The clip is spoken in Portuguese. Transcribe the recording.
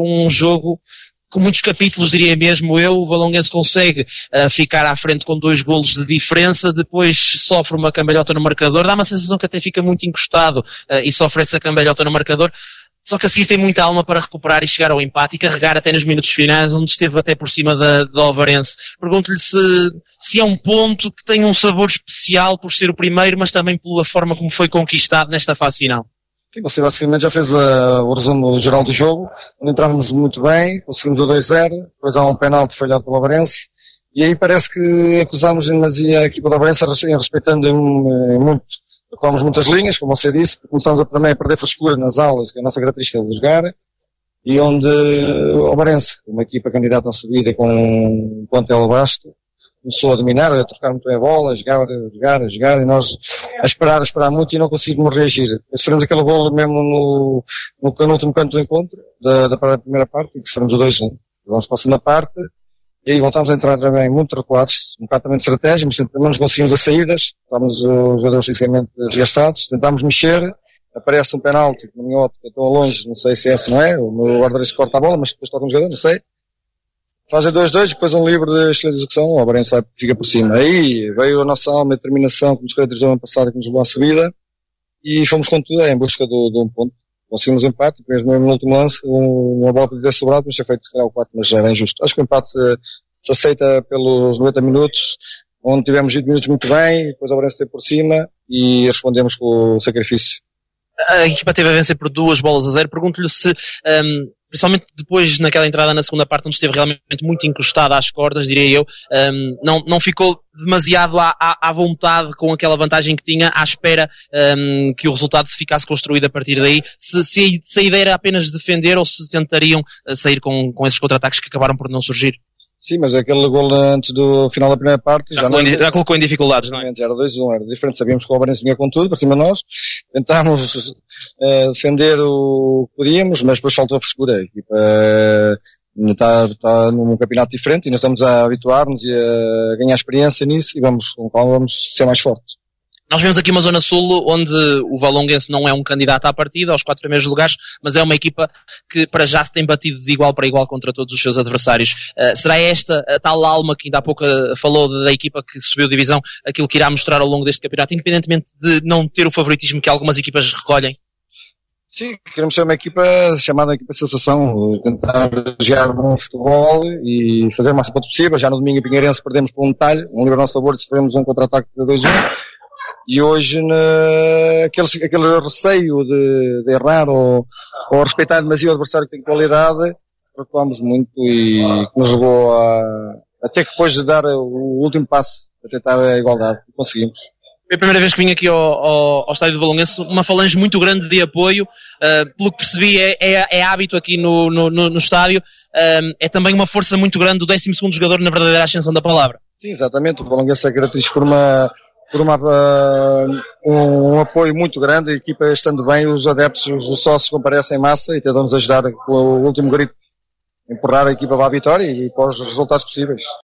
um jogo com muitos capítulos, diria mesmo eu. O Valonguense consegue ficar à frente com 2 golos de diferença, depois sofre uma cambalhota no marcador, dá uma sensação que até fica muito encostado e sofre essa cambalhota no marcador, só que a seguir tem muita alma para recuperar e chegar ao empate e carregar até nos minutos finais, onde esteve até por cima do Ovarense. Pergunto-lhe se é um ponto que tem um sabor especial por ser o primeiro, mas também pela forma como foi conquistado nesta fase final. Sim, você basicamente já fez o resumo geral do jogo, onde entrávamos muito bem, conseguimos o 2-0, depois há um penalti falhado pelo Ovarense, e aí parece que acusámos a equipa do Ovarense respeitando muito. Tocámos muitas linhas, como você disse, começámos também a perder frescura nas aulas, que é a nossa característica de jogar, e onde o Ovarense, uma equipa candidata à subida com um plantel vasto, começou a dominar, a trocar muito bem a bola, a jogar, e nós a esperar muito e não conseguimos reagir. Sofremos aquele golo mesmo no penúltimo canto do encontro, da primeira parte, e que sofremos o 2-1. Vamos para a segunda parte, e aí voltámos a entrar também muito recuados, um bocado também de estratégia, mas também nos conseguimos as saídas, estávamos os jogadores fisicamente desgastados, tentámos mexer, aparece um penalti, que na minha ótica tão longe, não sei se é esse, não é? O meu guarda-redes corta a bola, mas depois toca um jogador, não sei. Fazem 2-2, depois um livre de excelente execução, o Ovarense fica por cima. Aí veio a nossa alma e determinação que nos caracterizou no ano passado, que nos levou à subida, e fomos com tudo em busca de um ponto. Conseguimos empate, mesmo no último lance, uma bola podia ter sobrado, mas tinha feito se calhar o 4, mas já era injusto. Acho que o empate se aceita pelos 90 minutos, onde tivemos 20 minutos muito bem, depois o Ovarense esteve por cima e respondemos com o sacrifício. A equipa teve a vencer por 2-0. Pergunto-lhe se, principalmente depois naquela entrada na segunda parte, onde esteve realmente muito encostada às cordas, diria eu, não ficou demasiado à vontade com aquela vantagem que tinha, à espera que o resultado se ficasse construído a partir daí. Se a ideia era apenas defender ou se tentariam sair com esses contra-ataques que acabaram por não surgir? Sim, mas aquele gol antes do final da primeira parte já colocou em dificuldades, não é? Era 2-1, era diferente, sabíamos que o Ovarense vinha com tudo para cima de nós, tentámos defender o que podíamos, mas depois faltou a frescura. A equipa está num campeonato diferente e nós estamos a habituar-nos e a ganhar experiência nisso e vamos ser mais fortes. Nós vemos aqui uma zona sul onde o Valonguense não é um candidato à partida, aos 4 primeiros lugares, mas é uma equipa que para já se tem batido de igual para igual contra todos os seus adversários. Será esta a tal alma que ainda há pouco falou da equipa que subiu divisão, aquilo que irá mostrar ao longo deste campeonato, independentemente de não ter o favoritismo que algumas equipas recolhem? Sim, queremos ser uma equipa chamada equipa sensação, tentar jogar bom futebol e fazer o máximo possível. Já no domingo em Pinheirense perdemos por um detalhe, um livre a nosso favor e sofremos um contra-ataque de 2-1. E hoje, aquele receio de errar ou respeitar demasiado o adversário que tem qualidade, recuamos muito e nos levou até que depois de dar o último passo a tentar a igualdade. Conseguimos. É a primeira vez que vim aqui ao estádio do Valonguense, uma falange muito grande de apoio, pelo que percebi é hábito aqui no estádio, é também uma força muito grande do 12º jogador na verdadeira ascensão da palavra. Sim, exatamente, o Valonguense é característico por um apoio muito grande, a equipa estando bem, os adeptos, os sócios comparecem em massa e tentam nos ajudar com o último grito, empurrar a equipa para a vitória e para os resultados possíveis.